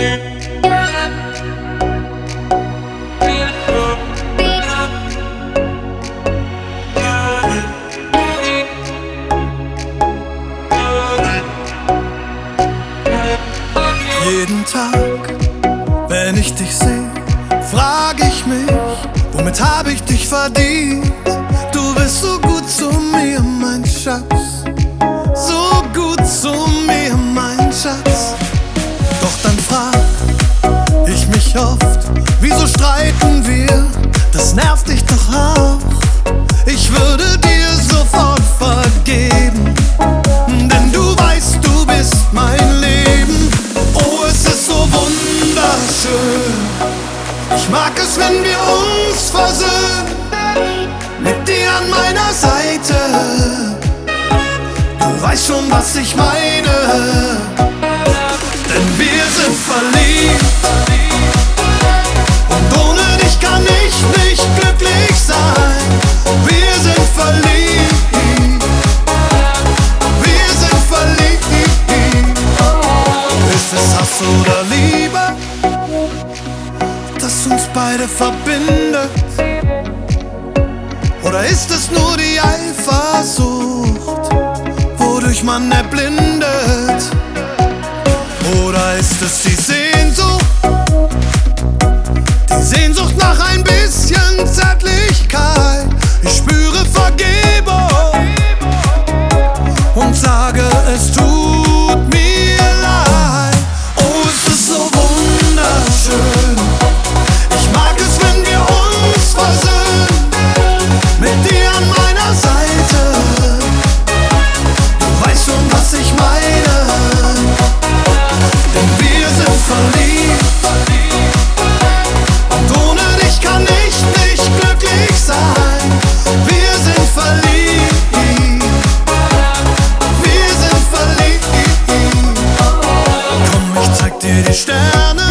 Jeden Tag, wenn ich dich sehe, frag ich mich, womit hab ich dich verdient? Du bist so gut zu mir, mein Schatz, so gut zu mir, mein Schatz. Doch dann frag ich mich oft, wieso streiten wir? Das nervt dich doch auch. Ich würde dir sofort vergeben, denn du weißt, du bist mein Leben. Oh, es ist so wunderschön. Ich mag es, wenn wir uns versöhnen, mit dir an meiner Seite. Du weißt schon, was ich meine, denn wir sind verliebt. Und ohne dich kann ich nicht glücklich sein. Wir sind verliebt. Wir sind verliebt. Ist es Hass oder Liebe, das uns beide verbindet? Oder ist es nur die Eifersucht, wodurch man erblindet? Oder ist es die Sehnsucht nach ein bisschen Zärtlichkeit? Ich spüre Vergebung und sage, es tut mir leid. Oh, es ist so wunderschön. Ich mag es, wenn wir uns versöhnen, mit dir an meiner Seite. Du weißt schon, was ich meine, denn wir sind verliebt. Und ohne dich kann ich nicht glücklich sein. Wir sind verliebt. Wir sind verliebt. Komm, ich zeig dir die Sterne.